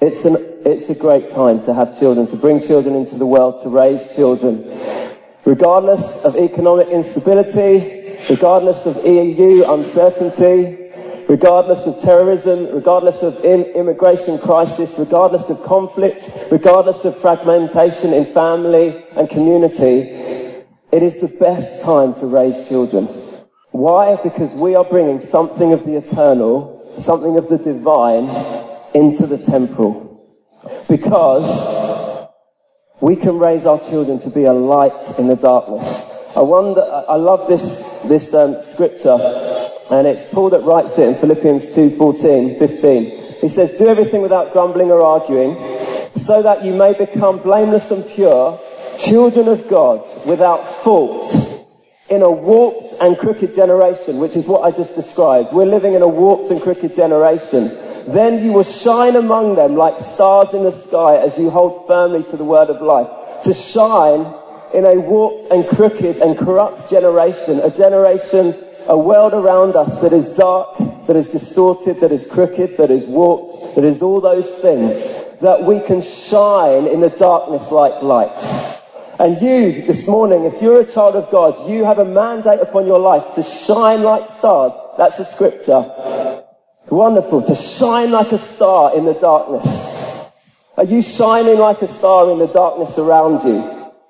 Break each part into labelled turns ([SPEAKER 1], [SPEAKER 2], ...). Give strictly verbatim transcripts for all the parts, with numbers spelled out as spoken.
[SPEAKER 1] It's an it's a great time to have children, to bring children into the world, to raise children. Regardless of economic instability, regardless of E U uncertainty, regardless of terrorism, regardless of in immigration crisis, regardless of conflict, regardless of fragmentation in family and community, it is the best time to raise children. Why? Because we are bringing something of the eternal, something of the divine into the temporal. Because we can raise our children to be a light in the darkness. I wonder, I love this this um, scripture, and it's Paul that writes it in Philippians two fourteen, fifteen. He says, "Do everything without grumbling or arguing, so that you may become blameless and pure, children of God, without fault, in a warped and crooked generation," which is what I just described. We're living in a warped and crooked generation. "Then you will shine among them like stars in the sky as you hold firmly to the word of life." To shine in a warped and crooked and corrupt generation, a generation, a world around us that is dark, that is distorted, that is crooked, that is warped, that is all those things, that we can shine in the darkness like light. And you, this morning, if you're a child of God, you have a mandate upon your life to shine like stars. That's the scripture. Wonderful, to shine like a star in the darkness. Are you shining like a star in the darkness around you?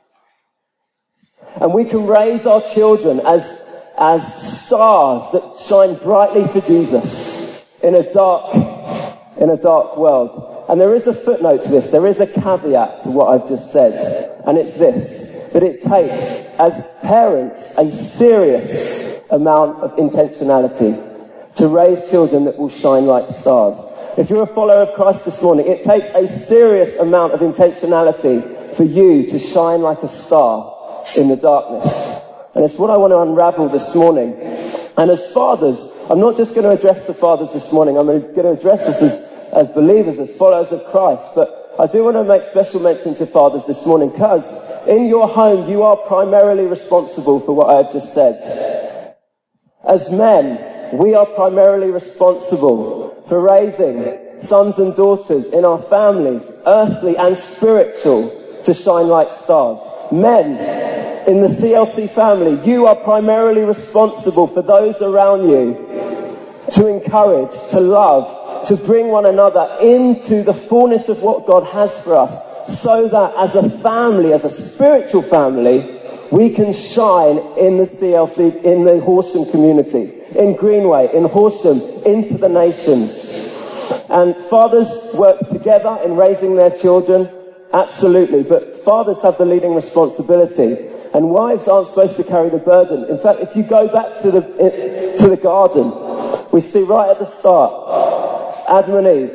[SPEAKER 1] And we can raise our children as, as stars that shine brightly for Jesus in a dark, in a dark world. And there is a footnote to this. There is a caveat to what I've just said. And it's this, that it takes, as parents, a serious amount of intentionality to raise children that will shine like stars. If you're a follower of Christ this morning, it takes a serious amount of intentionality for you to shine like a star in the darkness. And it's what I want to unravel this morning. And as fathers, I'm not just going to address the fathers this morning, I'm going to address us as, as believers, as followers of Christ. But I do want to make special mention to fathers this morning, because in your home, you are primarily responsible for what I have just said. As men, we are primarily responsible for raising sons and daughters in our families, earthly and spiritual, to shine like stars. Men, in the C L C family, you are primarily responsible for those around you to encourage, to love, to bring one another into the fullness of what God has for us, so that as a family, as a spiritual family, we can shine in the C L C, in the Horsham community, in Greenway, in Horsham, into the nations. And fathers work together in raising their children, absolutely, but fathers have the leading responsibility, and wives aren't supposed to carry the burden. In fact, if you go back to the to the garden, we see right at the start, Adam and Eve.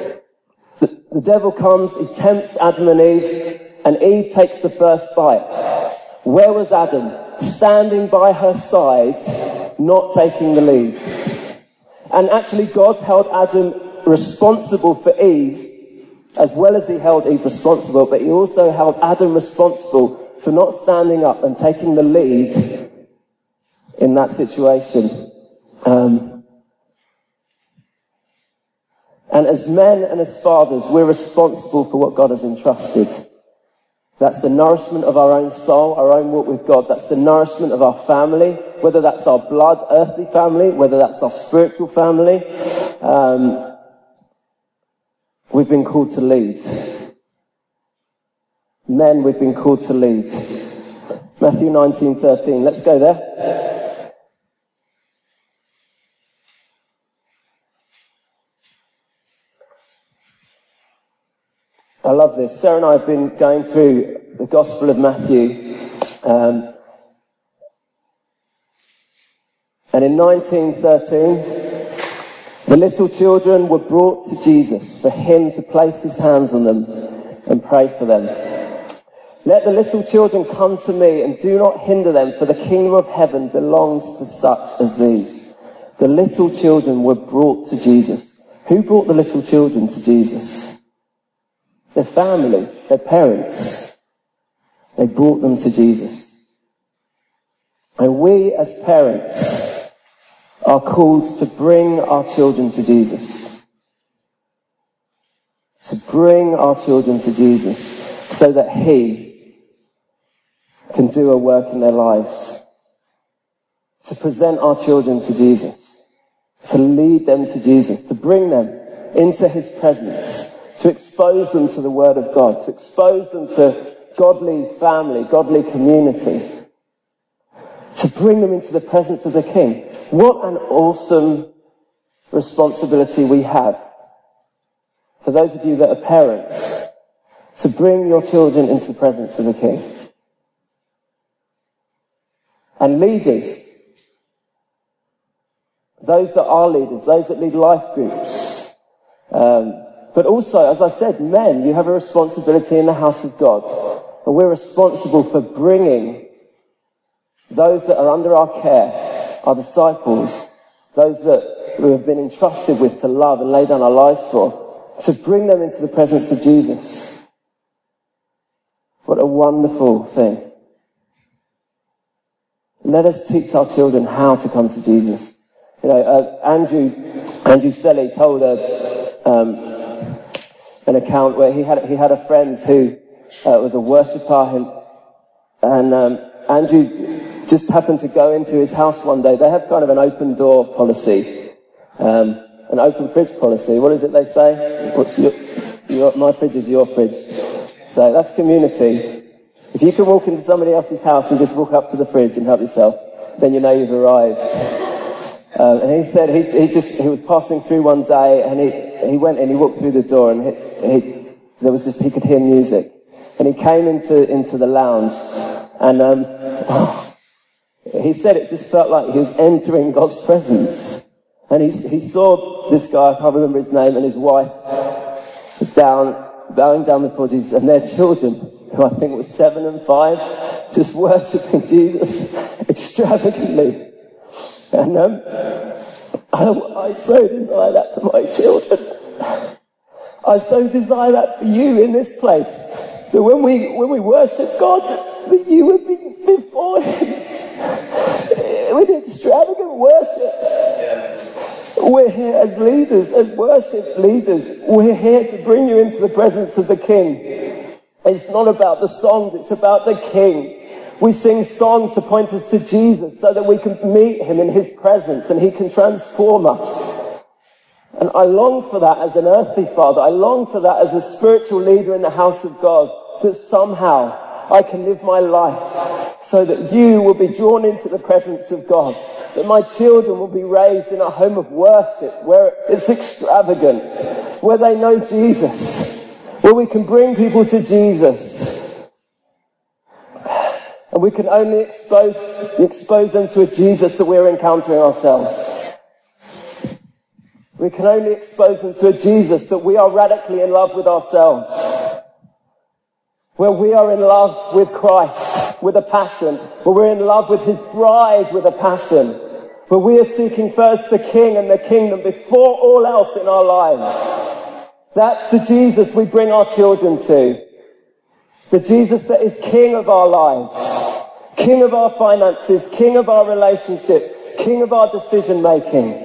[SPEAKER 1] The, the devil comes, he tempts Adam and Eve, and Eve takes the first bite. Where was Adam? Standing by her side, not taking the lead. And actually God held Adam responsible for Eve, as well as he held Eve responsible, but he also held Adam responsible for not standing up and taking the lead in that situation. Um, and as men and as fathers, we're responsible for what God has entrusted. That's the nourishment of our own soul, our own walk with God. That's the nourishment of our family, whether that's our blood, earthly family, whether that's our spiritual family. Um, we've been called to lead. Men, we've been called to lead. Matthew nineteen thirteen. Let's go there. I love this. Sarah and I have been going through the Gospel of Matthew. Um, and in nineteen thirteen, the little children were brought to Jesus for him to place his hands on them and pray for them. "Let the little children come to me, and do not hinder them, for the kingdom of heaven belongs to such as these." The little children were brought to Jesus. Who brought the little children to Jesus? Their family, their parents. They brought them to Jesus. And we as parents are called to bring our children to Jesus. to bring our children to Jesus so that he can do a work in their lives, to present our children to Jesus, to lead them to Jesus, to bring them into his presence, to expose them to the word of God, to expose them to godly family, godly community, to bring them into the presence of the King. What an awesome responsibility we have. For those of you that are parents, to bring your children into the presence of the King. And leaders, those that are leaders, those that lead life groups, um, but also, as I said, men, you have a responsibility in the house of God. And we're responsible for bringing those that are under our care, our disciples, those that we have been entrusted with to love and lay down our lives for, to bring them into the presence of Jesus. What a wonderful thing. Let us teach our children how to come to Jesus. You know, uh, Andrew, Andrew Selly told a, um, an account where he had, he had a friend who uh, was a worshipper, and um, Andrew just happened to go into his house one day. They have kind of an open door policy. Um, An open fridge policy. What is it they say? What's your, your, my fridge is your fridge. So that's community. If you can walk into somebody else's house and just walk up to the fridge and help yourself, then you know you've arrived. Um, and he said he, he just he was passing through one day, and he he went and he walked through the door, and he, he there was just he could hear music, and he came into into the lounge, and um, oh, he said it just felt like he was entering God's presence. And he, he saw this guy, I can't remember his name, and his wife down, bowing down before Jesus, and their children, who I think was seven and five, just worshipping Jesus extravagantly. And um, I, I so desire that for my children. I so desire that for you in this place. That when we when we worship God, that you would be before him with extravagant worship. We're here as leaders, as worship leaders. We're here to bring you into the presence of the King. It's not about the songs, it's about the King. We sing songs to point us to Jesus so that we can meet him in his presence and he can transform us. And I long for that as an earthly father. I long for that as a spiritual leader in the house of God, that somehow I can live my life so that you will be drawn into the presence of God. That my children will be raised in a home of worship where it's extravagant, where they know Jesus, where we can bring people to Jesus. And we can only expose, expose them to a Jesus that we're encountering ourselves. We can only expose them to a Jesus that we are radically in love with ourselves. Where we are in love with Christ with a passion, where we're in love with his bride with a passion, where we are seeking first the King and the kingdom before all else in our lives. That's the Jesus we bring our children to. The Jesus that is King of our lives, King of our finances, King of our relationship, King of our decision making.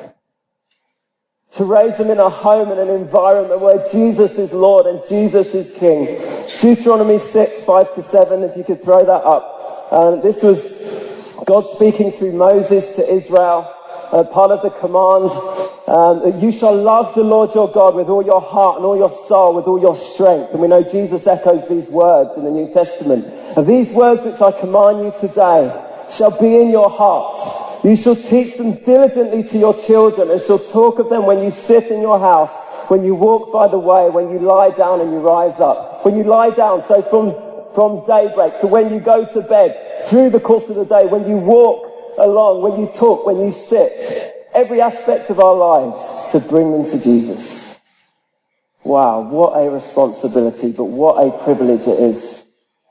[SPEAKER 1] To raise them in a home and an environment where Jesus is Lord and Jesus is King. Deuteronomy six, five to seven, if you could throw that up. Um, this was God speaking through Moses to Israel, uh, part of the command. Um, you shall love the Lord your God with all your heart and all your soul, with all your strength. And we know Jesus echoes these words in the New Testament. And these words which I command you today shall be in your heart. You shall teach them diligently to your children, and shall talk of them when you sit in your house, when you walk by the way, when you lie down and you rise up. When you lie down, so from, from daybreak to when you go to bed, through the course of the day, when you walk along, when you talk, when you sit, every aspect of our lives to bring them to Jesus. Wow, what a responsibility, but what a privilege it is.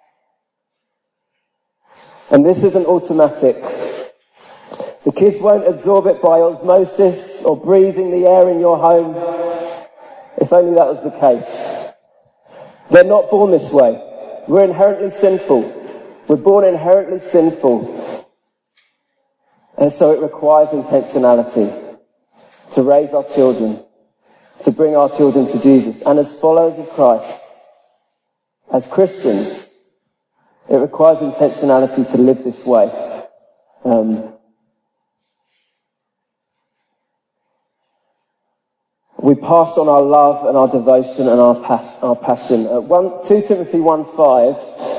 [SPEAKER 1] And this isn't automatic. The kids won't absorb it by osmosis or breathing the air in your home. If only that was the case. They're not born this way. We're inherently sinful. We're born inherently sinful. And so it requires intentionality to raise our children, to bring our children to Jesus. And as followers of Christ, as Christians, it requires intentionality to live this way. Um, we pass on our love and our devotion and our, pas- our passion. Uh, one, Second Timothy one five.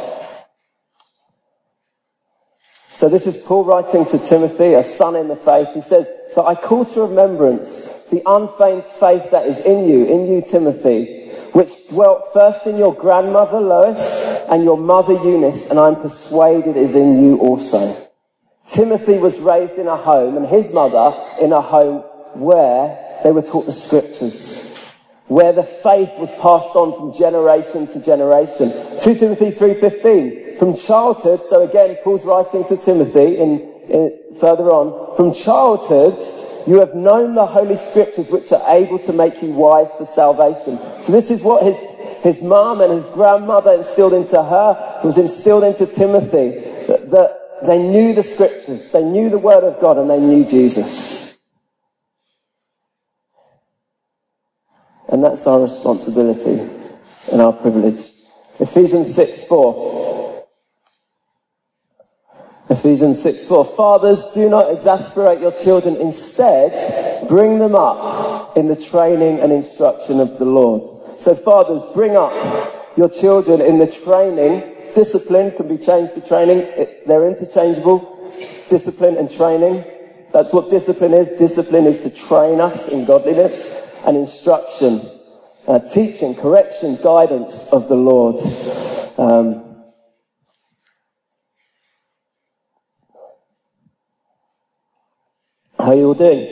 [SPEAKER 1] So this is Paul writing to Timothy, a son in the faith. He says, "But I call to remembrance the unfeigned faith that is in you, in you, Timothy, which dwelt first in your grandmother Lois and your mother Eunice, and I'm persuaded is in you also." Timothy was raised in a home, and his mother in a home where they were taught the scriptures, where the faith was passed on from generation to generation. Second Timothy three fifteen. From childhood, so again, Paul's writing to Timothy in, in further on, from childhood, you have known the Holy Scriptures which are able to make you wise for salvation. So this is what his, his mum and his grandmother instilled into her, was instilled into Timothy, that, that they knew the Scriptures, they knew the Word of God, and they knew Jesus. And that's our responsibility and our privilege. Ephesians six four. Ephesians six four. Fathers, do not exasperate your children. Instead, bring them up in the training and instruction of the Lord. So fathers, bring up your children in the training. Discipline can be changed to training. It, they're interchangeable. Discipline and training. That's what discipline is. Discipline is to train us in godliness. And instruction, uh, teaching, correction, guidance of the Lord. Um, How are you all doing?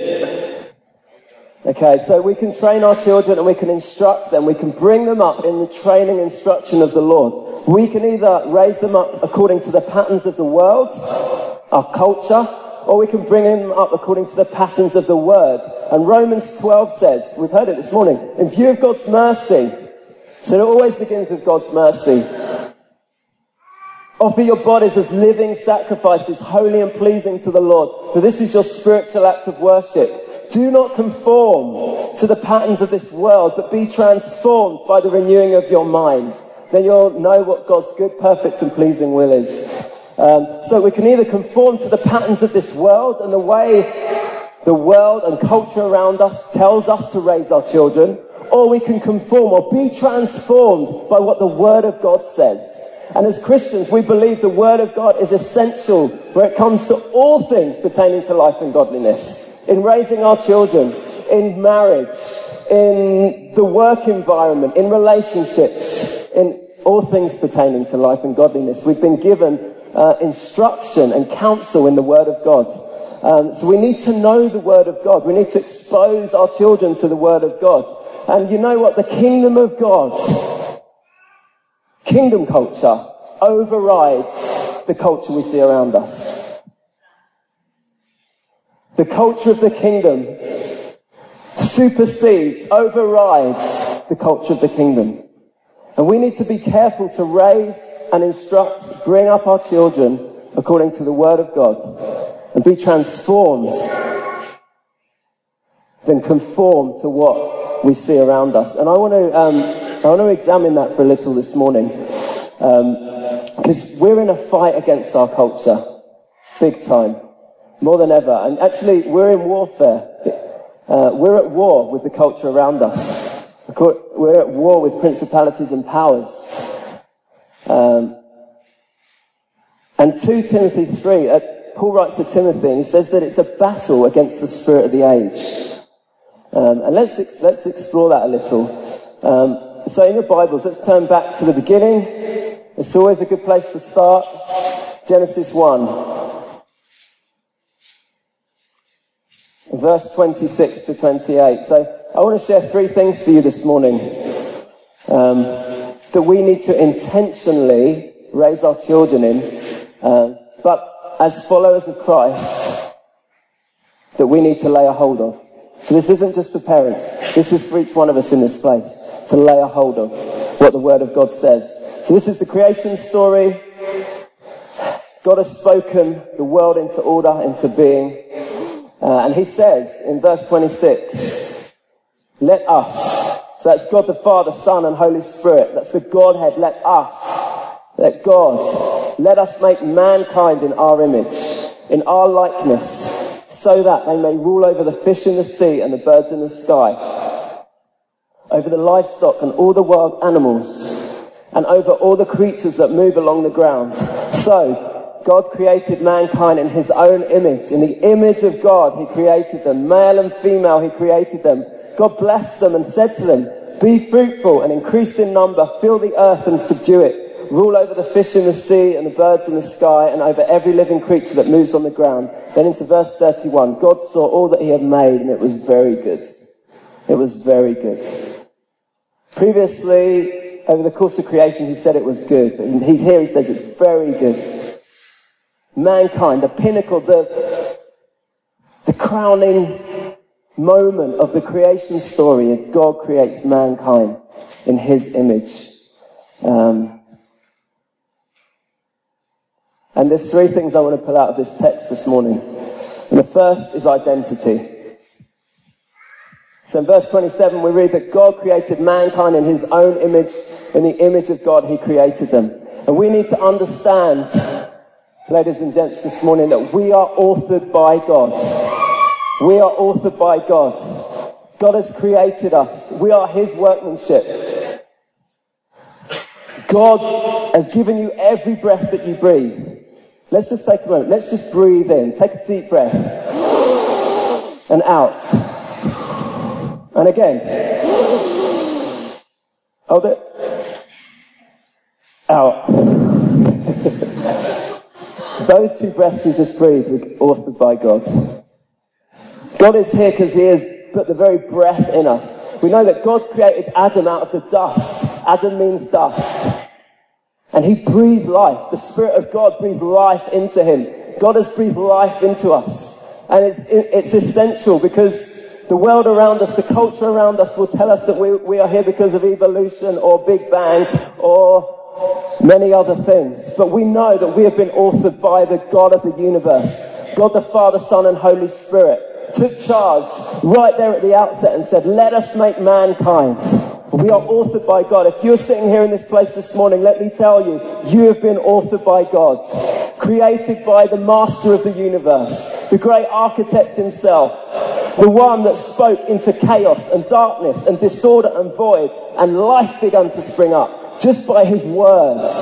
[SPEAKER 1] Okay, so we can train our children and we can instruct them. We can bring them up in the training and instruction of the Lord. We can either raise them up according to the patterns of the world, our culture, or we can bring them up according to the patterns of the Word. And Romans twelve says, we've heard it this morning, in view of God's mercy, so it always begins with God's mercy. Offer your bodies as living sacrifices, holy and pleasing to the Lord, for this is your spiritual act of worship. Do not conform to the patterns of this world, but be transformed by the renewing of your mind. Then you'll know what God's good, perfect and pleasing will is. Um, so we can either conform to the patterns of this world and the way the world and culture around us tells us to raise our children, or we can conform or be transformed by what the Word of God says. And as Christians, we believe the Word of God is essential when it comes to all things pertaining to life and godliness. In raising our children, in marriage, in the work environment, in relationships, in all things pertaining to life and godliness. We've been given uh, instruction and counsel in the Word of God. Um, so we need to know the Word of God. We need to expose our children to the Word of God. And you know what? The kingdom of God, kingdom culture, overrides the culture we see around us. The culture of the kingdom supersedes, overrides the culture of the kingdom. And we need to be careful to raise and instruct, bring up our children according to the Word of God and be transformed, then conform to what we see around us. And I want to, um, I want to examine that for a little this morning. Um, because we're in a fight against our culture, big time, more than ever. And actually, we're in warfare. Uh, we're at war with the culture around us. We're at war with principalities and powers. Um, and Second Timothy three, uh, Paul writes to Timothy, and he says that it's a battle against the spirit of the age. Um, and let's ex- let's explore that a little. Um, so in your Bibles, let's turn back to the beginning. It's always a good place to start. Genesis one. Verse twenty-six to twenty-eight. So I want to share three things for you this morning. Um, that we need to intentionally raise our children in. Um, but as followers of Christ, that we need to lay a hold of. So this isn't just for parents. This is for each one of us in this place. To lay a hold of what the Word of God says. So this is the creation story. God has spoken the world into order, into being. Uh, and he says in verse twenty-six, let us. So that's God the Father, Son, and Holy Spirit. That's the Godhead. Let us. Let God. Let us make mankind in our image, in our likeness, so that they may rule over the fish in the sea and the birds in the sky, over the livestock and all the wild animals, and over all the creatures that move along the ground. So, God created mankind in his own image. In the image of God, he created them. Male and female, he created them. God blessed them and said to them, be fruitful and increase in number, fill the earth and subdue it. Rule over the fish in the sea and the birds in the sky and over every living creature that moves on the ground. Then into verse thirty-one, God saw all that he had made and it was very good. It was very good. Previously, over the course of creation, he said it was good. But he's here, he says it's very good. Mankind, the pinnacle, the, the crowning moment of the creation story is God creates mankind in his image. Um, and there's three things I want to pull out of this text this morning. And the first is identity. So in verse twenty-seven we read that God created mankind in his own image. In the image of God he created them. And we need to understand, ladies and gents, this morning that we are authored by God. We are authored by God. God has created us. We are his workmanship. God has given you every breath that you breathe. Let's just take a moment. Let's just breathe in. Take a deep breath. And out. And again. Hold it. Out. Those two breaths we just breathed were authored by God. God is here because he has put the very breath in us. We know that God created Adam out of the dust. Adam means dust. And he breathed life. The Spirit of God breathed life into him. God has breathed life into us. And it's, it's essential because the world around us, the culture around us will tell us that we, we are here because of evolution or Big Bang or many other things. But we know that we have been authored by the God of the universe. God the Father, Son, and Holy Spirit took charge right there at the outset and said, let us make mankind. We are authored by God. If you're sitting here in this place this morning, let me tell you, you have been authored by God. Created by the master of the universe, the great architect himself, the one that spoke into chaos and darkness and disorder and void, and life began to spring up just by his words.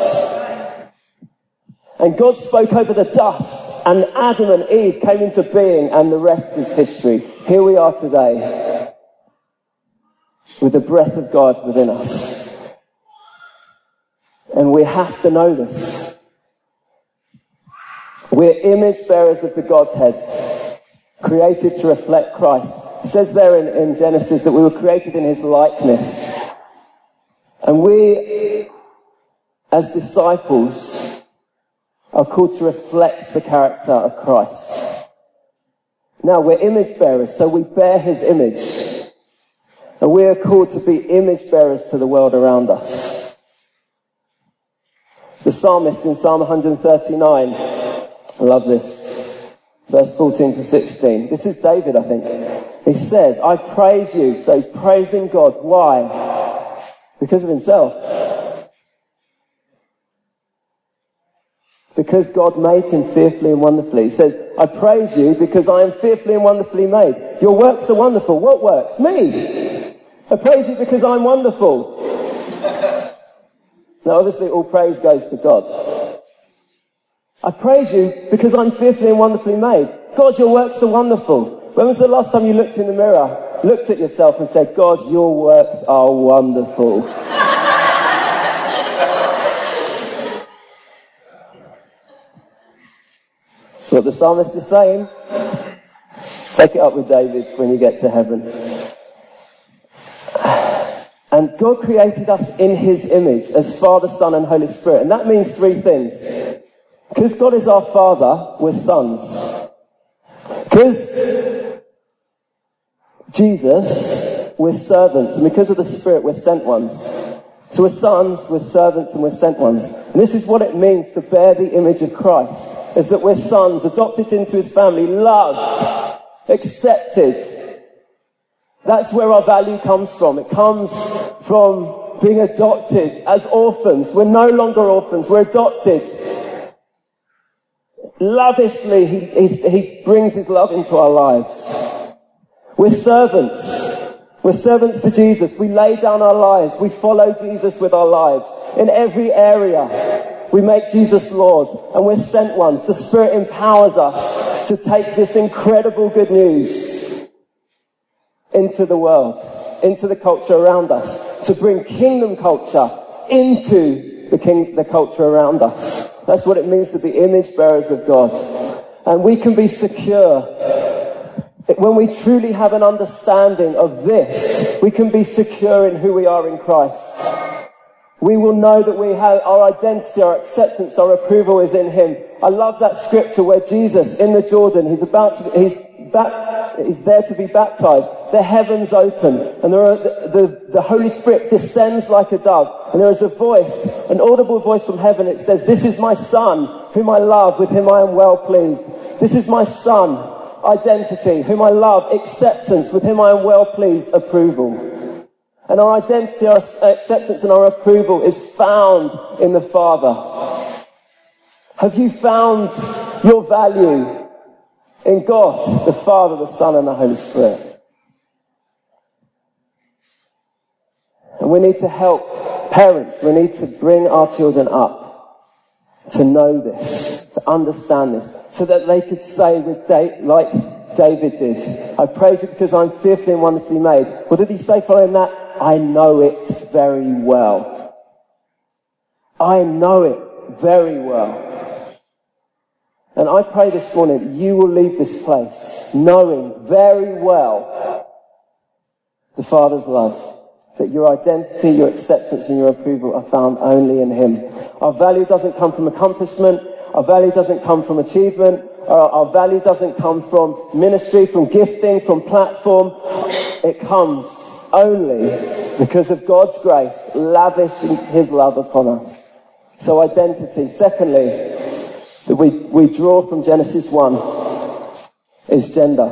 [SPEAKER 1] And God spoke over the dust, and Adam and Eve came into being, and the rest is history. Here we are today, with the breath of God within us. And we have to know this. We're image bearers of the Godhead, created to reflect Christ. It says there in, in Genesis that we were created in his likeness. And we, as disciples, are called to reflect the character of Christ. Now, we're image bearers, so we bear his image. And we are called to be image bearers to the world around us. The psalmist in Psalm one thirty-nine, I love this, verse fourteen to sixteen. This is David, I think. He says, I praise you. So he's praising God. Why? Because of himself. Because God made him fearfully and wonderfully. He says, I praise you because I am fearfully and wonderfully made. Your works are wonderful. What works? Me. I praise you because I'm wonderful. Now, obviously, all praise goes to God. I praise you because I'm fearfully and wonderfully made. God, your works are wonderful. When was the last time you looked in the mirror, looked at yourself and said, God, your works are wonderful? That's what the psalmist is saying. Take it up with David when you get to heaven. And God created us in his image as Father, Son, and Holy Spirit. And that means three things. Because God is our Father, we're sons. Because Jesus, we're servants. And because of the Spirit, we're sent ones. So we're sons, we're servants, and we're sent ones. And this is what it means to bear the image of Christ. Is that we're sons, adopted into his family, loved, accepted, That's where our value comes from. It comes from being adopted as orphans. We're no longer orphans, we're adopted. Lavishly, he, he's, he brings his love into our lives. We're servants. We're servants to Jesus. We lay down our lives. We follow Jesus with our lives. In every area, we make Jesus Lord. And we're sent ones. The Spirit empowers us to take this incredible good news into the world, into the culture around us, to bring kingdom culture into the, king, the culture around us. That's what it means to be image bearers of God. And we can be secure. When we truly have an understanding of this, we can be secure in who we are in Christ. We will know that we have our identity, our acceptance, our approval is in Him. I love that scripture where Jesus in the Jordan, he's about to, he's back, he's there to be baptized. The heavens open, and there are, the, the, the Holy Spirit descends like a dove, and there is a voice, an audible voice from heaven. It says, "This is my Son, whom I love, with him I am well pleased. This is my Son, identity, whom I love, acceptance, with him I am well pleased, approval." And our identity, our acceptance, and our approval is found in the Father. Have you found your value in God, the Father, the Son, and the Holy Spirit? And we need to help parents, we need to bring our children up to know this, to understand this, so that they could say with da- like David did, "I praise you because I'm fearfully and wonderfully made." What did he say following that? "I know it very well." I know it very well. And I pray this morning that you will leave this place knowing very well the Father's love. That your identity, your acceptance, and your approval are found only in Him. Our value doesn't come from accomplishment. Our value doesn't come from achievement. Our, our value doesn't come from ministry, from gifting, from platform. It comes only because of God's grace, lavishing His love upon us. So identity. Secondly, that we, we draw from Genesis one is gender.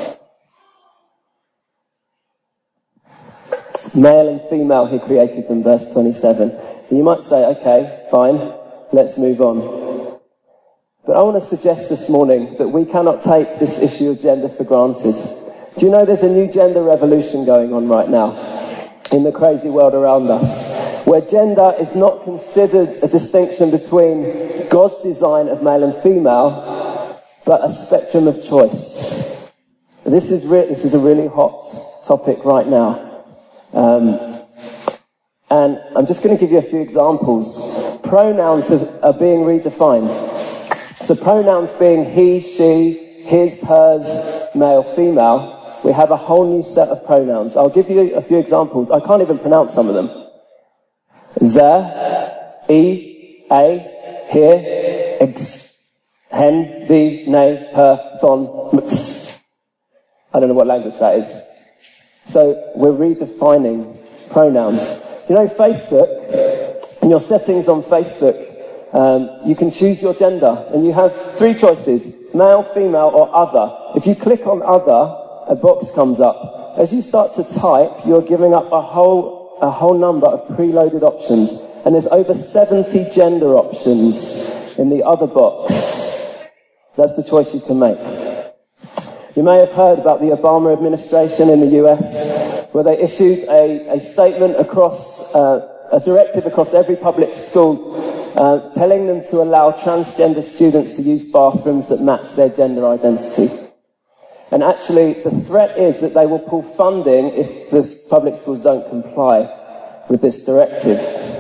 [SPEAKER 1] Male and female, He created them, verse twenty-seven. And you might say, okay, fine, let's move on. But I want to suggest this morning that we cannot take this issue of gender for granted. Do you know there's a new gender revolution going on right now in the crazy world around us, where gender is not considered a distinction between God's design of male and female, but a spectrum of choice. This is, re- this is a really hot topic right now. Um, and I'm just going to give you a few examples. Pronouns are, are being redefined. So pronouns being he, she, his, hers, male, female. We have a whole new set of pronouns. I'll give you a few examples. I can't even pronounce some of them. Ze, e, a, here, ex, hen, the, ne, her, thon, mx. I don't know what language that is. So we're redefining pronouns. You know, Facebook, in your settings on Facebook, um, you can choose your gender, and you have three choices: male, female, or other. If you click on other, a box comes up. As you start to type, you're giving up a whole a whole number of preloaded options, and there's over seventy gender options in the other box. That's the choice you can make. You may have heard about the Obama administration in the U S, where they issued a, a statement across, uh, a directive across every public school, uh, telling them to allow transgender students to use bathrooms that match their gender identity. And actually, the threat is that they will pull funding if the public schools don't comply with this directive.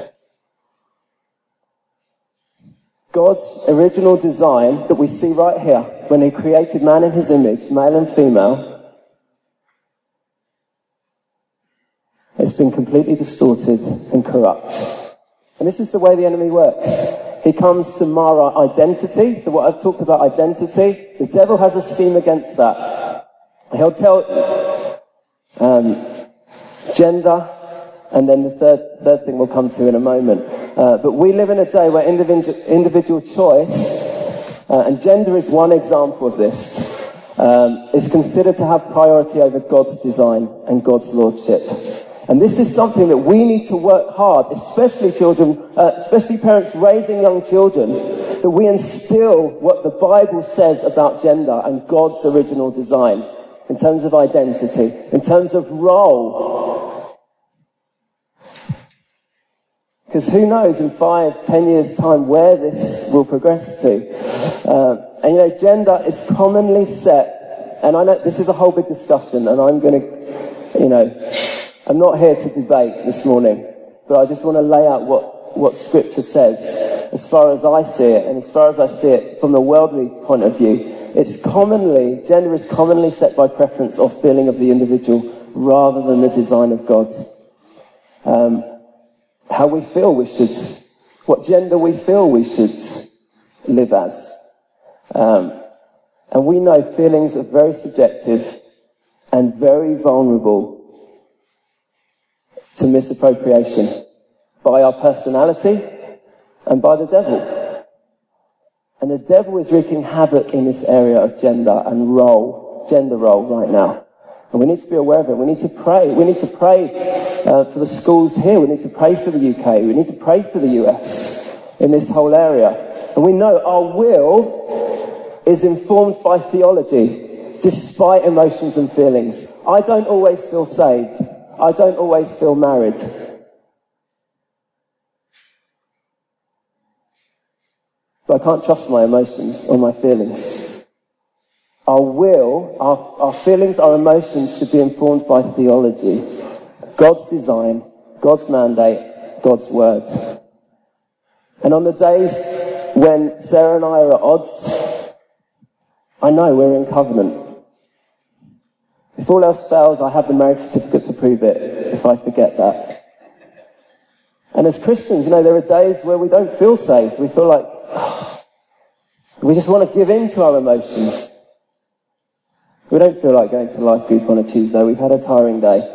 [SPEAKER 1] God's original design that we see right here, when He created man in His image, male and female, it's been completely distorted and corrupt. And this is the way the enemy works. He comes to mar our identity. So what I've talked about identity, the devil has a scheme against that. He'll tell um, gender, and then the third, third thing we'll come to in a moment. Uh, but we live in a day where individual, individual choice, uh, and gender is one example of this, um, is considered to have priority over God's design and God's lordship. And this is something that we need to work hard, especially children, uh, especially parents raising young children, that we instill what the Bible says about gender and God's original design in terms of identity, in terms of role. Because who knows in five, ten years' time where this will progress to. Uh, and you know, gender is commonly set, and I know this is a whole big discussion, and I'm going to, you know, I'm not here to debate this morning, but I just want to lay out what, what Scripture says as far as I see it, and as far as I see it from the worldly point of view. It's commonly, gender is commonly set by preference or feeling of the individual rather than the design of God. Um, how we feel we should, what gender we feel we should live as. Um, and we know feelings are very subjective and very vulnerable to misappropriation by our personality and by the devil. And the devil is wreaking havoc in this area of gender and role, gender role right now. And we need to be aware of it. We need to pray. We need to pray uh, for the schools here. We need to pray for the U K. We need to pray for the U S in this whole area. And we know our will is informed by theology, despite emotions and feelings. I don't always feel saved. I don't always feel married. But I can't trust my emotions or my feelings. Our will, our, our feelings, our emotions should be informed by theology. God's design, God's mandate, God's word. And on the days when Sarah and I are at odds, I know we're in covenant. If all else fails, I have the marriage certificate to prove it, if I forget that. And as Christians, you know, there are days where we don't feel saved. We feel like, oh, we just want to give in to our emotions. We don't feel like going to life group on a Tuesday. We've had a tiring day.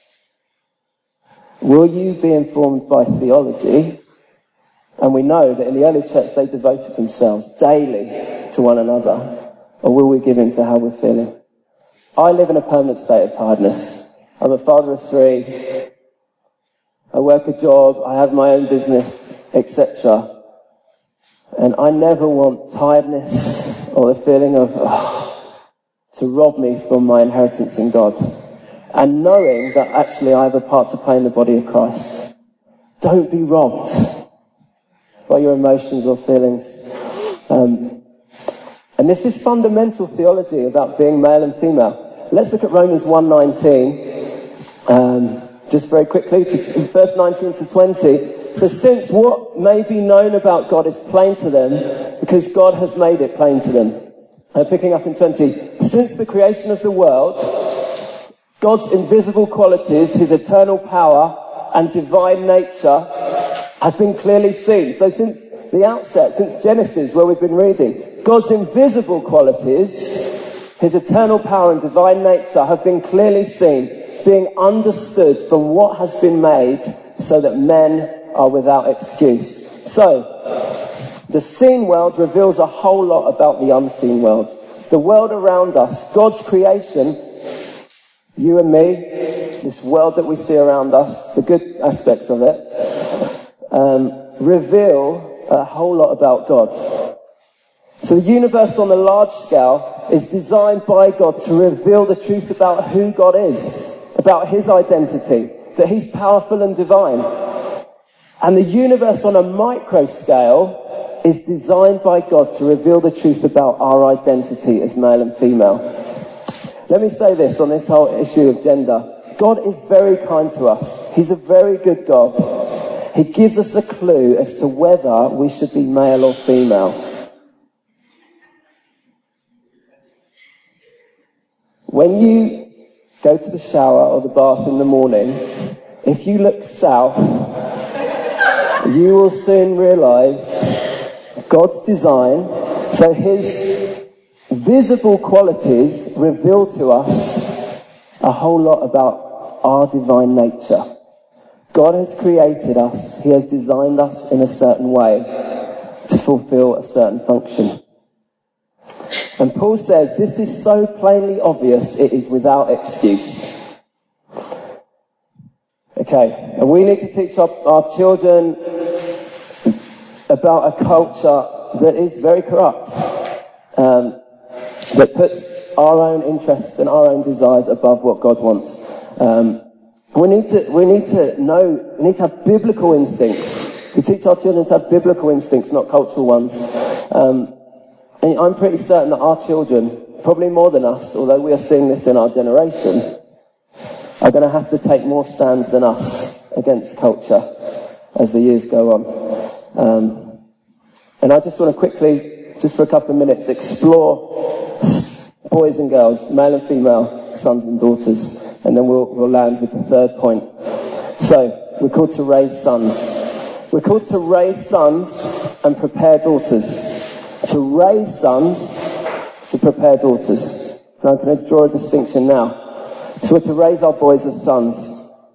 [SPEAKER 1] Will you be informed by theology? And we know that in the early church, they devoted themselves daily to one another. Or will we give in to how we're feeling? I live in a permanent state of tiredness. I'm a father of three. I work a job. I have my own business, et cetera. And I never want tiredness or the feeling of oh, to rob me from my inheritance in God. And knowing that actually I have a part to play in the body of Christ. Don't be robbed by your emotions or feelings. Um, And this is fundamental theology about being male and female. Let's look at Romans one nineteen, um, just very quickly, to, verse nineteen to twenty. So since what may be known about God is plain to them, because God has made it plain to them. Uh, picking up in twenty, since the creation of the world, God's invisible qualities, his eternal power and divine nature have been clearly seen. So since the outset, since Genesis, where we've been reading, God's invisible qualities, his eternal power and divine nature have been clearly seen, being understood from what has been made, so that men are without excuse. So, the seen world reveals a whole lot about the unseen world. The world around us, God's creation, you and me, this world that we see around us, the good aspects of it, um, reveal a whole lot about God. So the universe on the large scale is designed by God to reveal the truth about who God is, about his identity, that he's powerful and divine. And the universe on a micro scale is designed by God to reveal the truth about our identity as male and female. Let me say this on this whole issue of gender. God is very kind to us. He's a very good God. He gives us a clue as to whether we should be male or female. When you go to the shower or the bath in the morning, if you look south, you will soon realize God's design, so his visible qualities reveal to us a whole lot about our divine nature. God has created us. He has designed us in a certain way to fulfill a certain function. And Paul says, this is so plainly obvious, it is without excuse. Okay, and we need to teach our, our children about a culture that is very corrupt, um, that puts our own interests and our own desires above what God wants. Um, we need to, we need to know, we need to have biblical instincts. We teach our children to have biblical instincts, not cultural ones. Um, and I'm pretty certain that our children, probably more than us, although we are seeing this in our generation, are going to have to take more stands than us against culture as the years go on. Um, and I just want to quickly, just for a couple of minutes, explore boys and girls, male and female, sons and daughters, and then we'll, we'll land with the third point. So, we're called to raise sons. We're called to raise sons and prepare daughters. To raise sons, to prepare daughters. Now I'm going to draw a distinction now. So we're to raise our boys as sons.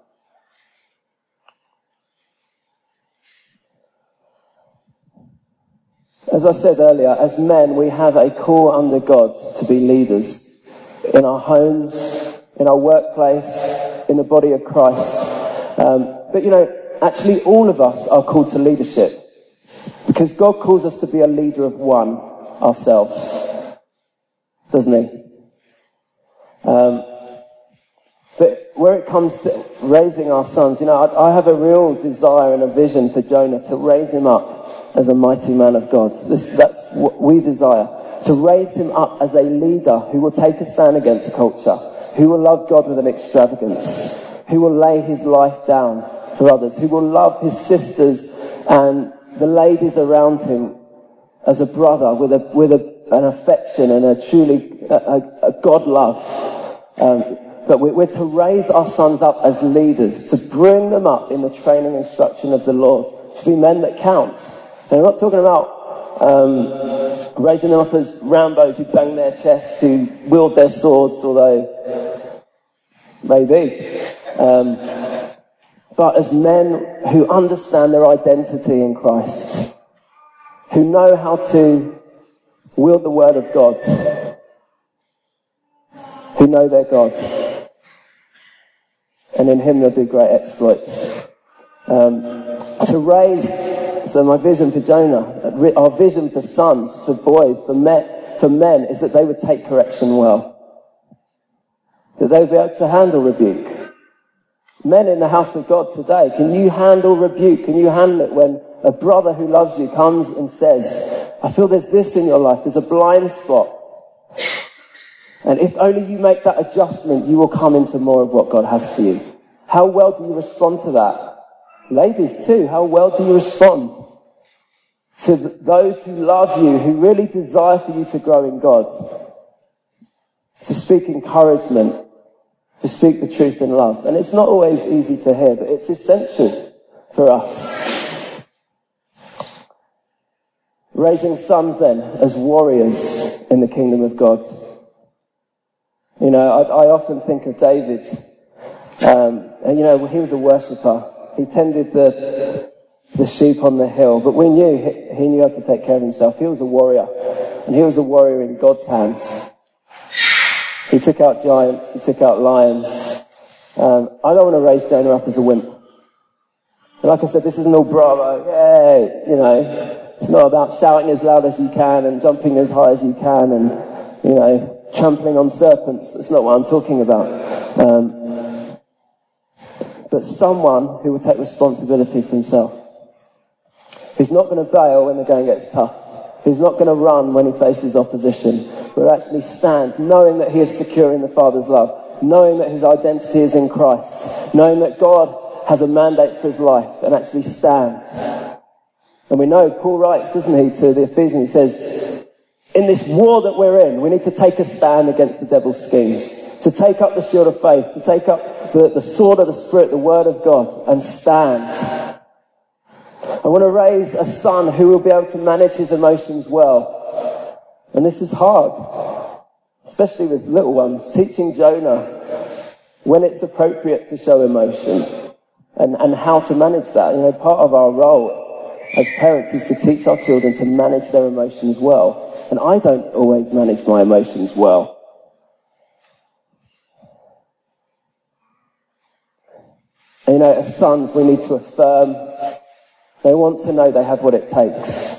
[SPEAKER 1] As I said earlier, as men, we have a call under God to be leaders in our homes, in our workplace, in the body of Christ. Um, but you know, actually all of us are called to leadership because God calls us to be a leader of one ourselves, doesn't he? Um, but where it comes to raising our sons, you know, I, I have a real desire and a vision for Jonah to raise him up as a mighty man of God. This, that's what we desire. To raise him up as a leader who will take a stand against culture, who will love God with an extravagance, who will lay his life down for others, who will love his sisters and the ladies around him as a brother with a with a, an affection and a truly a, a, a God love. Um, but we, we're to raise our sons up as leaders, to bring them up in the training and instruction of the Lord, to be men that count. And I'm not talking about um, raising them up as Rambos who bang their chests, who wield their swords, although maybe. Um, but as men who understand their identity in Christ, who know how to wield the word of God, who know their God, and in him they'll do great exploits. Um, to raise, so my vision for Jonah, our vision for sons, for boys, for men, for men, is that they would take correction well. That they would be able to handle rebuke. Men in the house of God today, can you handle rebuke? Can you handle it when a brother who loves you comes and says, I feel there's this in your life, there's a blind spot. And if only you make that adjustment, you will come into more of what God has for you. How well do you respond to that? Ladies too, how well do you respond to those who love you, who really desire for you to grow in God? To speak encouragement, to speak the truth in love. And it's not always easy to hear, but it's essential for us. Raising sons then as warriors in the kingdom of God. You know, I, I often think of David, um, and you know, he was a worshipper. He tended the the sheep on the hill, but we knew he, he knew how to take care of himself. He was a warrior, and he was a warrior in God's hands. He took out giants, he took out lions. Um, I don't want to raise Jonah up as a wimp. And like I said, this isn't all bravo, yay, you know. It's not about shouting as loud as you can and jumping as high as you can and, you know, trampling on serpents. That's not what I'm talking about. Um, but someone who will take responsibility for himself. Who's not going to bail when the going gets tough. Who's not going to run when he faces opposition. But will actually stand knowing that he is secure in the Father's love. Knowing that his identity is in Christ. Knowing that God has a mandate for his life and actually stands. And we know, Paul writes, doesn't he, to the Ephesians, he says, in this war that we're in, we need to take a stand against the devil's schemes. To take up the shield of faith, to take up the, the sword of the Spirit, the word of God, and stand. I want to raise a son who will be able to manage his emotions well. And this is hard, especially with little ones. Teaching Jonah when it's appropriate to show emotion and, and how to manage that. You know, part of our role as parents is to teach our children to manage their emotions well. and I don't always manage my emotions well. And, you know, as sons, we need to affirm. They want to know they have what it takes.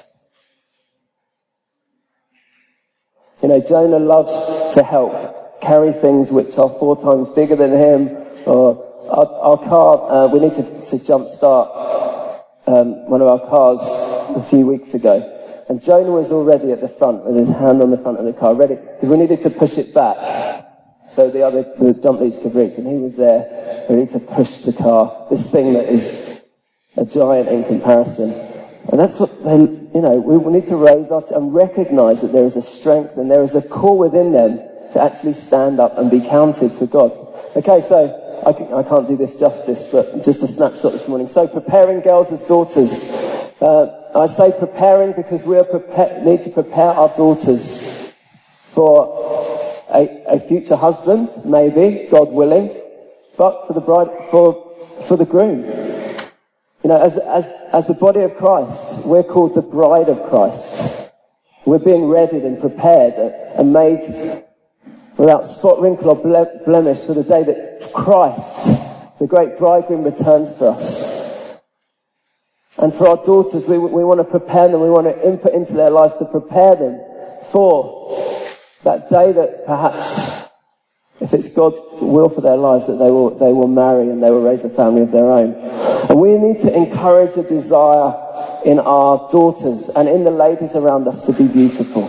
[SPEAKER 1] You know, Jonah loves to help carry things which are four times bigger than him, or our, our car, uh, we need to, to jump start um, one of our cars a few weeks ago. And Jonah was already at the front with his hand on the front of the car, ready, because we needed to push it back so the other the jump leads could reach. And he was there, ready to push the car, this thing that is a giant in comparison. And that's what they, you know, we need to raise our, and recognize that there is a strength and there is a call within them to actually stand up and be counted for God. Okay, so I, can, I can't do this justice, but just a snapshot this morning. So preparing girls as daughters. Uh, I say preparing because we are prepare, need to prepare our daughters for a, a future husband, maybe, God willing, but for the bride, for for the groom. You know, as as as the body of Christ, we're called the bride of Christ. We're being readied and prepared and made without spot, wrinkle, or ble- blemish for the day that Christ, the great bridegroom, returns for us. And for our daughters, we, we want to prepare them, we want to input into their lives to prepare them for that day that perhaps, if it's God's will for their lives, that they will, they will marry and they will raise a family of their own. And we need to encourage a desire in our daughters and in the ladies around us to be beautiful.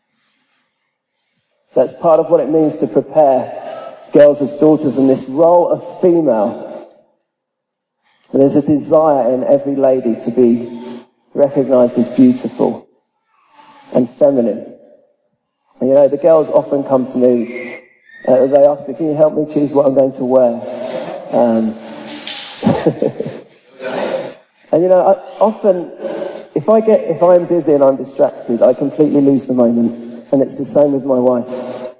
[SPEAKER 1] That's part of what it means to prepare girls as daughters in this role of female. And there's a desire in every lady to be recognized as beautiful and feminine. And you know, the girls often come to me, uh, they ask me, can you help me choose what I'm going to wear? Um, and you know, I, often, if I get, if I'm busy and I'm distracted, I completely lose the moment. And it's the same with my wife.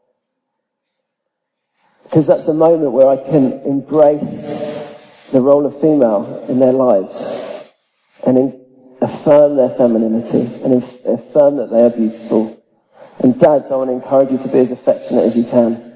[SPEAKER 1] Because that's a moment where I can embrace the role of female in their lives and in, affirm their femininity and inf- affirm that they are beautiful. And dads, I want to encourage you to be as affectionate as you can.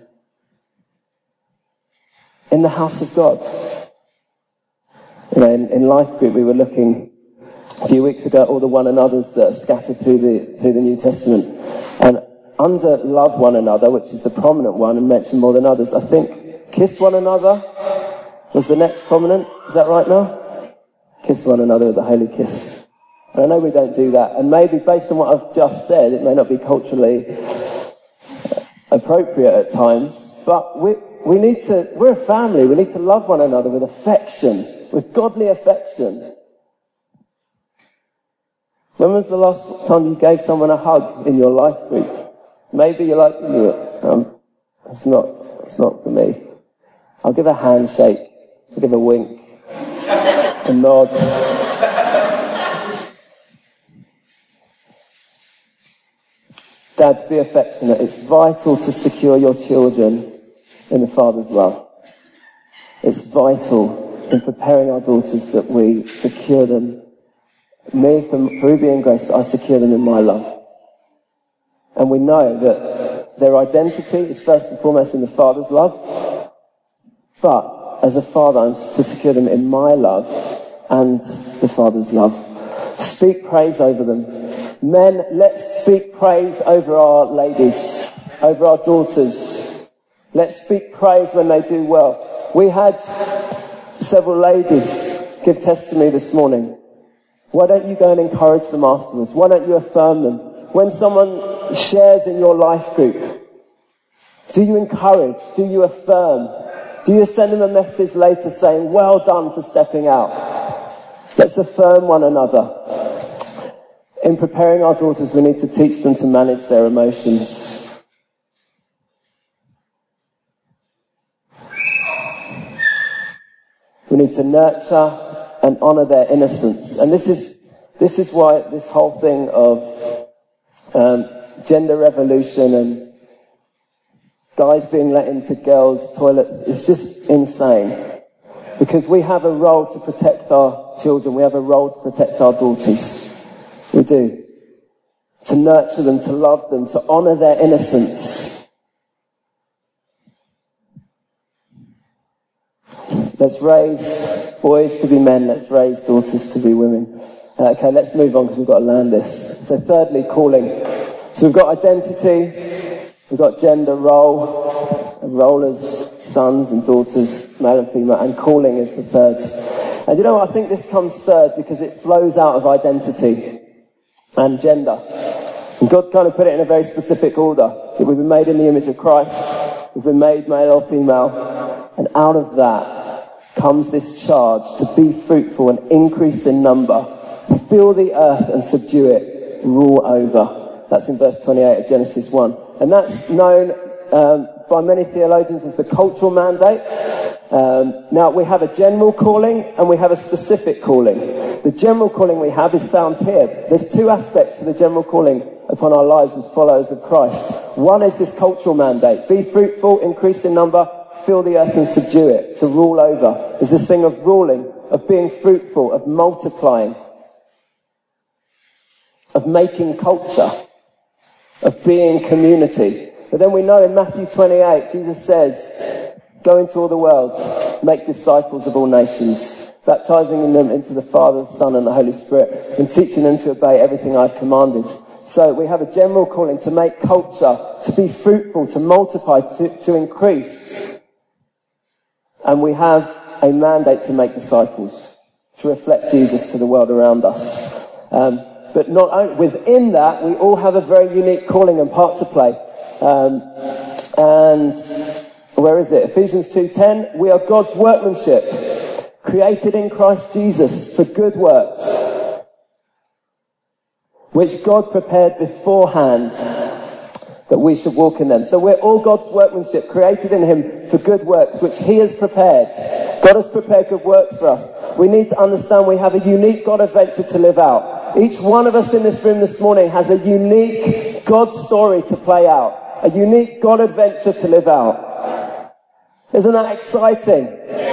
[SPEAKER 1] In the house of God. You know, in, in Life Group, we were looking a few weeks ago at all the one another's that are scattered through the, through the New Testament. And under love one another, which is the prominent one and mentioned more than others, I think kiss one another was the next prominent. Is that right now? Kiss one another with a holy kiss. And I know we don't do that. And maybe based on what I've just said, it may not be culturally appropriate at times. But we, we need to, we're a family. We need to love one another with affection, with godly affection. When was the last time you gave someone a hug in your life group? Maybe you're like, um, it's not, it's not for me. I'll give a handshake. I'll give a wink, a nod. Dads, be affectionate. It's vital to secure your children in the Father's love. It's vital in preparing our daughters that we secure them. Me, for Ruby and Grace, that I secure them in my love. And we know that their identity is first and foremost in the Father's love. But as a father, I'm to secure them in my love and the Father's love. Speak praise over them. Men, let's speak praise over our ladies, over our daughters. Let's speak praise when they do well. We had several ladies give testimony this morning. Why don't you go and encourage them afterwards? Why don't you affirm them? When someone shares in your life group, do you encourage? Do you affirm? Do you send them a message later saying, well done for stepping out? Let's affirm one another. In preparing our daughters, we need to teach them to manage their emotions. We need to nurture and honour their innocence. And this is this is why this whole thing of um, gender revolution and guys being let into girls' toilets is just insane. Because we have a role to protect our children. We have a role to protect our daughters. We do. to nurture them, to love them, to honour their innocence. Let's raise boys to be men. Let's raise daughters to be women. Uh, okay, let's move on because we've got to land this. So thirdly, calling. So we've got identity, we've got gender, role, role as sons and daughters, male and female, and calling is the third. And you know what, I think this comes third because it flows out of identity and gender. And God kind of put it in a very specific order. That we've been made in the image of Christ, we've been made male or female, and out of that comes this charge to be fruitful and increase in number, fill the earth and subdue it, rule over. That's in verse twenty-eight of Genesis one. And that's known um, by many theologians as the cultural mandate. Um, now, we have a general calling and we have a specific calling. The general calling we have is found here. There's two aspects to the general calling upon our lives as followers of Christ. One is this cultural mandate. Be fruitful, increase in number, fill the earth and subdue it, to rule over. There's this thing of ruling, of being fruitful, of multiplying, of making culture, of being community. But then we know in Matthew twenty-eight, Jesus says, go into all the world, make disciples of all nations, baptizing them into the Father, the Son, and the Holy Spirit, and teaching them to obey everything I've commanded. So we have a general calling to make culture, to be fruitful, to multiply, to, to increase. And we have a mandate to make disciples, to reflect Jesus to the world around us. Um, but not only, within that, we all have a very unique calling and part to play. Um, and where is it? Ephesians two ten, we are God's workmanship, created in Christ Jesus for good works, which God prepared beforehand that we should walk in them. So we're all God's workmanship, created in him for good works, which he has prepared. God has prepared good works for us. We need to understand we have a unique God adventure to live out. Each one of us in this room this morning has a unique God story to play out, a unique God adventure to live out. Isn't that exciting?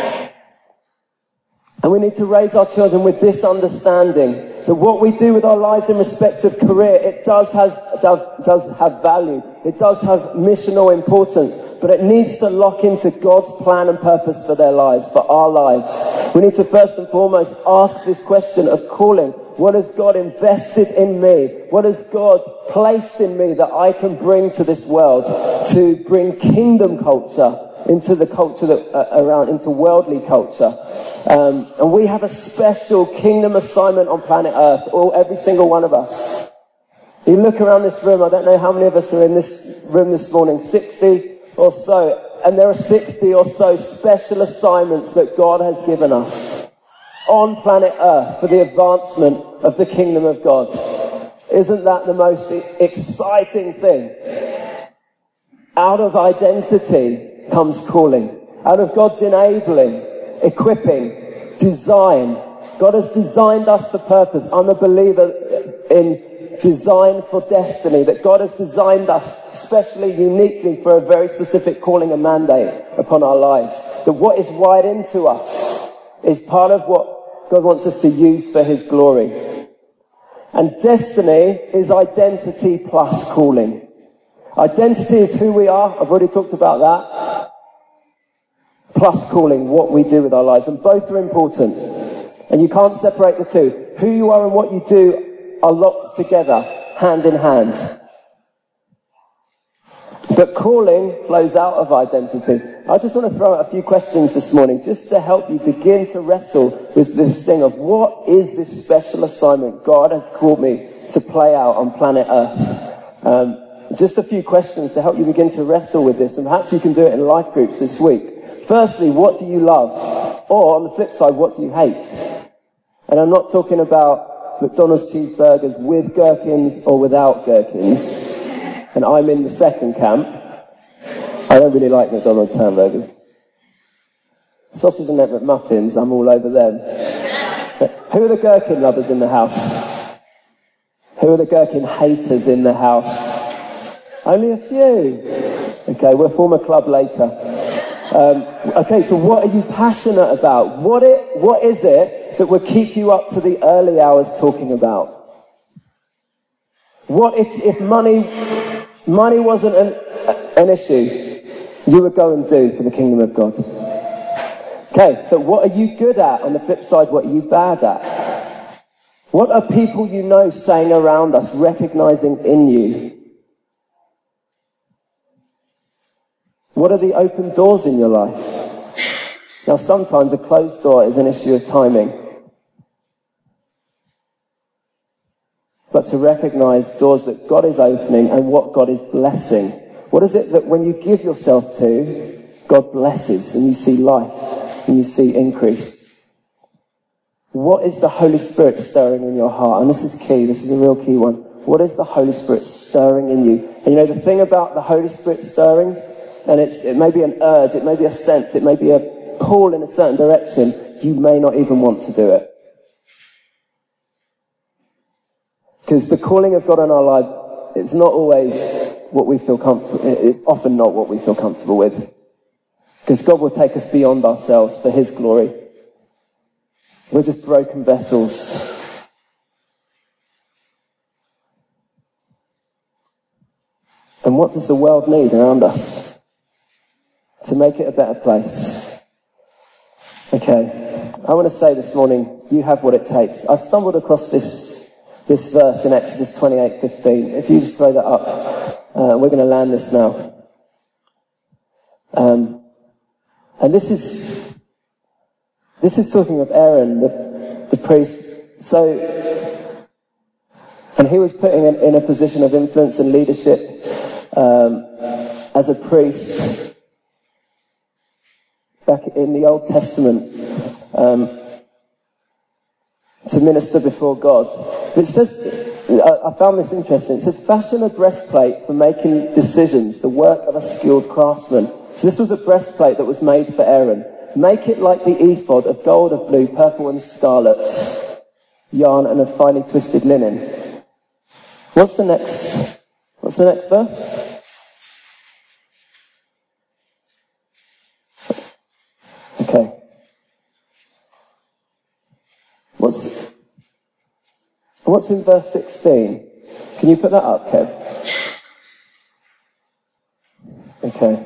[SPEAKER 1] And we need to raise our children with this understanding that what we do with our lives in respect of career, it does have, does have value. It does have missional importance, but it needs to lock into God's plan and purpose for their lives, for our lives. We need to first and foremost ask this question of calling. What has God invested in me? What has God placed in me that I can bring to this world to bring kingdom culture into the culture that, uh, around, into worldly culture? Um, and we have a special kingdom assignment on planet Earth, all, every single one of us. You look around this room, I don't know how many of us are in this room this morning, sixty or so, and there are sixty or so special assignments that God has given us on planet Earth for the advancement of the kingdom of God. Isn't that the most exciting thing? Out of identity comes calling. Out of God's enabling, equipping, design. God has designed us for purpose. I'm a believer in design for destiny, that God has designed us specially, uniquely for a very specific calling and mandate upon our lives. That what is wired into us is part of what God wants us to use for his glory. And destiny is identity plus calling. Identity is who we are. I've already talked about that. Plus calling, what we do with our lives. And both are important. And you can't separate the two. Who you are and what you do are locked together, hand in hand. But calling flows out of identity. I just want to throw out a few questions this morning just to help you begin to wrestle with this thing of what is this special assignment God has called me to play out on planet Earth. Um, just a few questions to help you begin to wrestle with this, and perhaps you can do it in life groups this week. Firstly, what do you love? Or on the flip side, what do you hate? And I'm not talking about McDonald's cheeseburgers with gherkins or without gherkins. And I'm in the second camp. I don't really like McDonald's hamburgers. Sausage and egg McMuffins, I'm all over them. Who are the gherkin lovers in the house? Who are the gherkin haters in the house? Only a few. Okay, we'll form a club later. Um, okay, so what are you passionate about? What it, what is it that will keep you up to the early hours talking about? What if, if money, money wasn't an, an issue, you would go and do for the kingdom of God? Okay, so what are you good at? On the flip side, what are you bad at? What are people you know saying around us, recognizing in you? What are the open doors in your life? Now, sometimes a closed door is an issue of timing. But to recognize doors that God is opening and what God is blessing. What is it that when you give yourself to, God blesses and you see life and you see increase? What is the Holy Spirit stirring in your heart? And this is key, this is a real key one. What is the Holy Spirit stirring in you? And you know, the thing about the Holy Spirit stirrings, and it's, it may be an urge, it may be a sense, it may be a pull in a certain direction, you may not even want to do it. Because the calling of God in our lives, it's not always what we feel comfortable, it's often not what we feel comfortable with. Because God will take us beyond ourselves for His glory. We're just broken vessels. And what does the world need around us to make it a better place? Okay, I want to say this morning, you have what it takes. I stumbled across this, this verse in Exodus twenty-eight fifteen. If you just throw that up, uh, we're going to land this now. Um, and this is... This is talking of Aaron, the, the priest. So, and he was put in, in a position of influence and leadership um, as a priest back in the Old Testament um, to minister before God. But it says, I, I found this interesting. It says, fashion a breastplate for making decisions, the work of a skilled craftsman. So this was a breastplate that was made for Aaron. Make it like the ephod of gold, of blue, purple and scarlet, yarn and of finely twisted linen. What's the next, what's the next verse? Okay. What's, what's in verse sixteen? Can you put that up, Kev? Okay.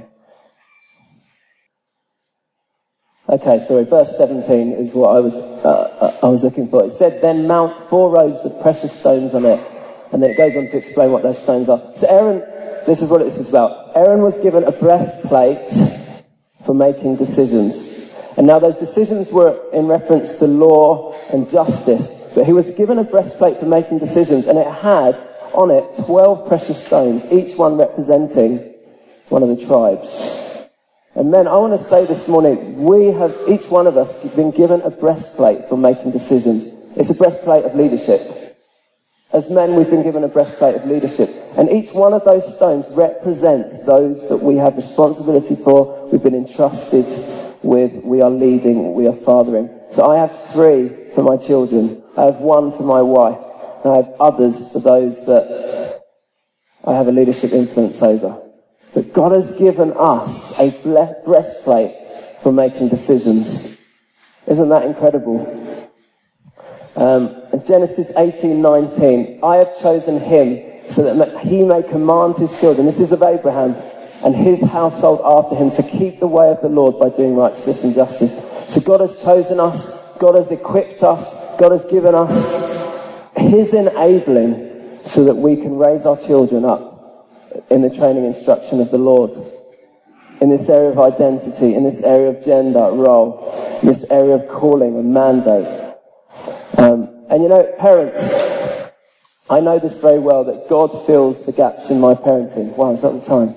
[SPEAKER 1] Okay, sorry, verse seventeen is what I was uh, I was looking for. It said, then mount four rows of precious stones on it. And then it goes on to explain what those stones are. So Aaron, this is what this is about. Aaron was given a breastplate for making decisions. And now those decisions were in reference to law and justice. But he was given a breastplate for making decisions, and it had on it twelve precious stones, each one representing one of the tribes. And men, I want to say this morning, we have, each one of us, been given a breastplate for making decisions. It's a breastplate of leadership. As men, we've been given a breastplate of leadership. And each one of those stones represents those that we have responsibility for, we've been entrusted with, we are leading, we are fathering. So I have three for my children. I have one for my wife. And I have others for those that I have a leadership influence over. But God has given us a breastplate for making decisions. Isn't that incredible? Um, in Genesis eighteen nineteen, I have chosen him so that he may command his children, this is of Abraham, and his household after him, to keep the way of the Lord by doing righteousness and justice. So God has chosen us, God has equipped us, God has given us his enabling so that we can raise our children up in the training instruction of the Lord, in this area of identity, in this area of gender, role, in this area of calling and mandate. Um, and you know, parents, I know this very well, that God fills the gaps in my parenting. Wow, is that the time?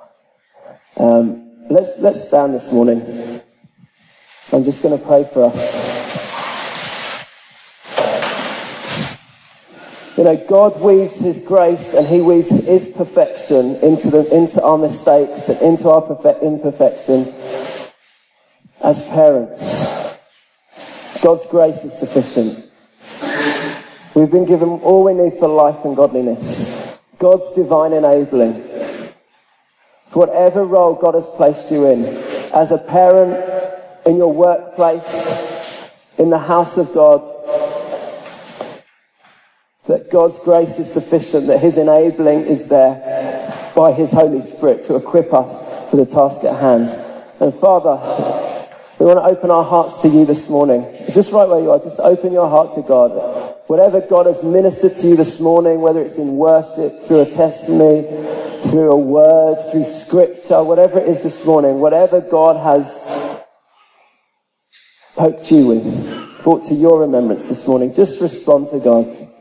[SPEAKER 1] Um, let's, let's stand this morning. I'm just going to pray for us. You know, God weaves his grace and he weaves his perfection into the, into our mistakes and into our perfect imperfection as parents. God's grace is sufficient. We've been given all we need for life and godliness. God's divine enabling. For whatever role God has placed you in, as a parent, in your workplace, in the house of God, that that God's grace is sufficient, that his enabling is there by his Holy Spirit to equip us for the task at hand. And Father, we want to open our hearts to you this morning. Just right where you are, just open your heart to God. Whatever God has ministered to you this morning, whether it's in worship, through a testimony, through a word, through scripture, whatever it is this morning, whatever God has poked you with, brought to your remembrance this morning, just respond to God.